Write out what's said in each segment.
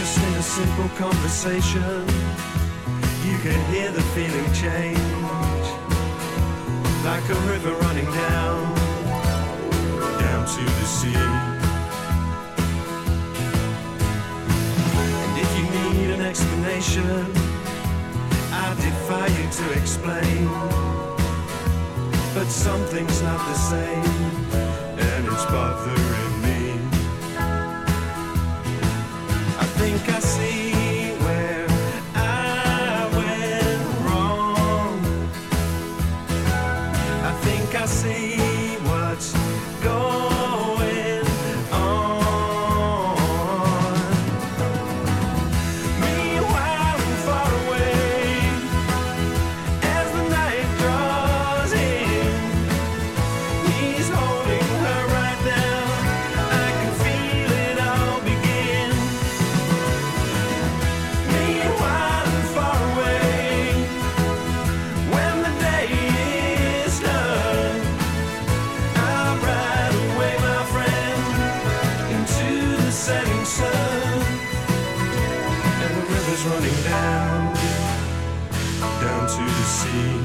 Just in a simple conversation, you can hear the feeling change, like a river running down to the sea. And if you need an explanation, I defy you to explain, but something's not the same, and it's bothering me. I think I see where I went wrong. I think I see what's going on. Meanwhile, I'm far away as the night draws in. He's holding her right now. I can feel it all begin. Meanwhile, I'm far away when the day is done. I'll ride away, my friend, into the setting sun. And the river's running down to the sea.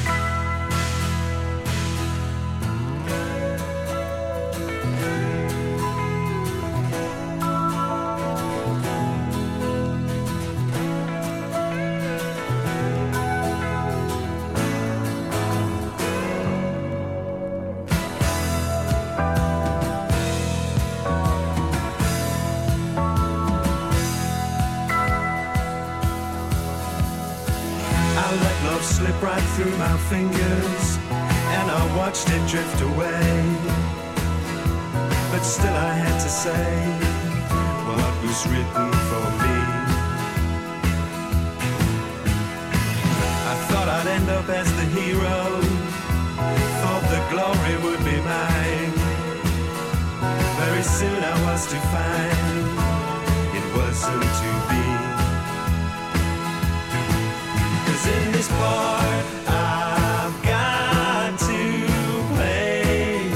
I let love slip right through my fingers, and I watched it drift away. But still I had to say what was written for me. I thought I'd end up as the hero, thought the glory would be mine. Very soon I was to find it wasn't to be. In this part I've got to play,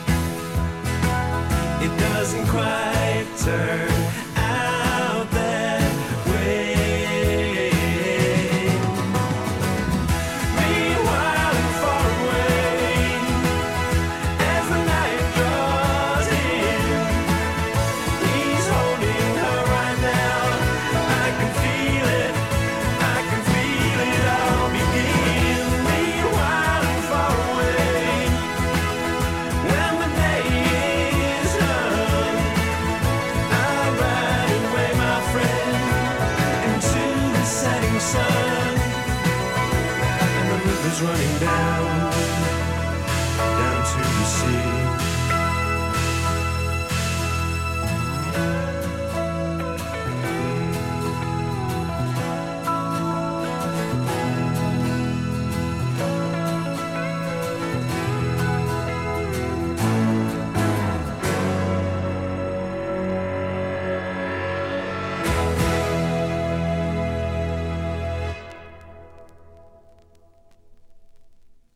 it doesn't quite turn out that way. Meanwhile, I'm far away as the night draws in. He's holding her right now. I can feel it. I can feel it all begin. Meanwhile, I'm far away when the day is done. I'll ride away, my friend, into the setting sun. And the river's running down